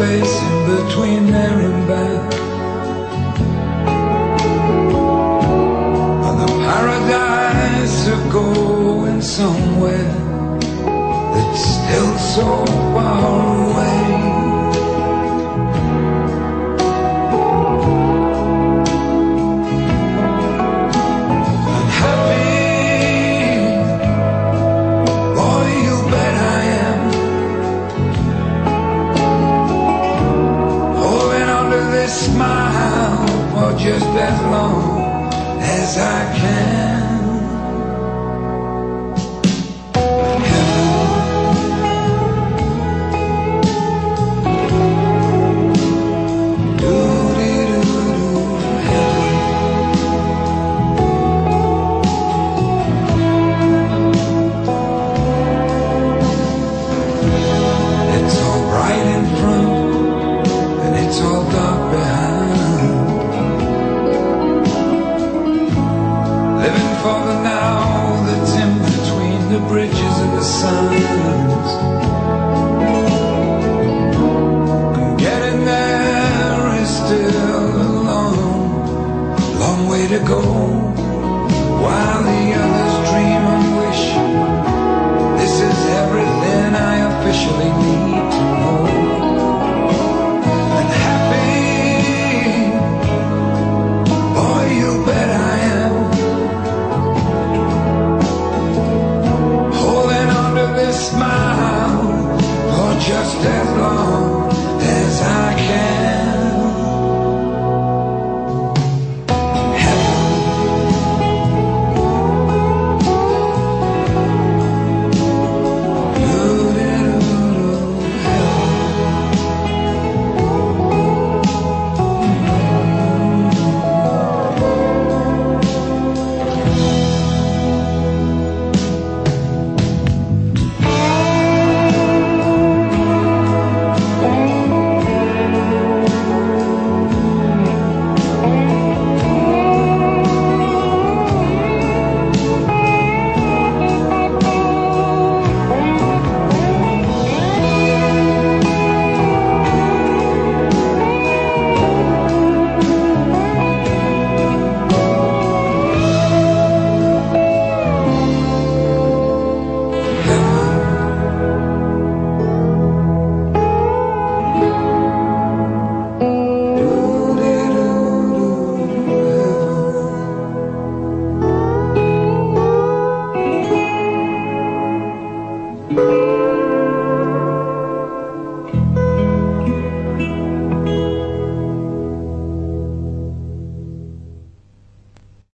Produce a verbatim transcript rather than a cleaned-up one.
space in between there and back. And the paradise of going somewhere that's still so far away. And happy, boy, you bet I am. Holding on to this smile for just as long as I can. Living for the now that's in between the bridges and the signs. And getting there is still a long, long way to go, while the others dream and wish this is everything I officially need to know. And happy, boy, you bet I am. Smile for just as long